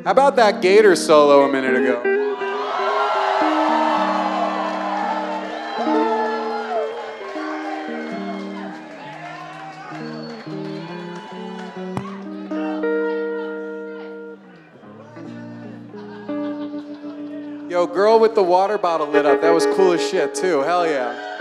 How about that Gator solo a minute ago? Yo, girl with the water bottle lit up. That was cool as shit too. Hell yeah.